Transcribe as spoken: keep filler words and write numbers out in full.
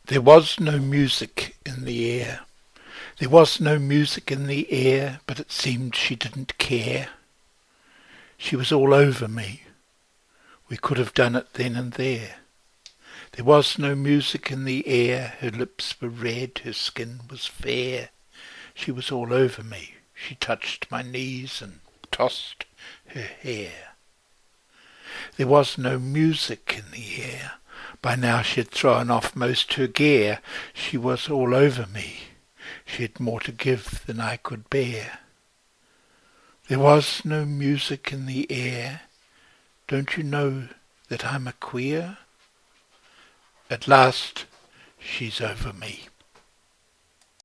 There was no music in the air. There was no music in the air, but it seemed she didn't care. She was all over me. We could have done it then and there. There was no music in the air. Her lips were red, her skin was fair. She was all over me. She touched my knees and tossed her hair. There was no music in the air. By now she had thrown off most her gear. She was all over me. She had more to give than I could bear. There was no music in the air. Don't you know that I'm a queer? At last she's over me.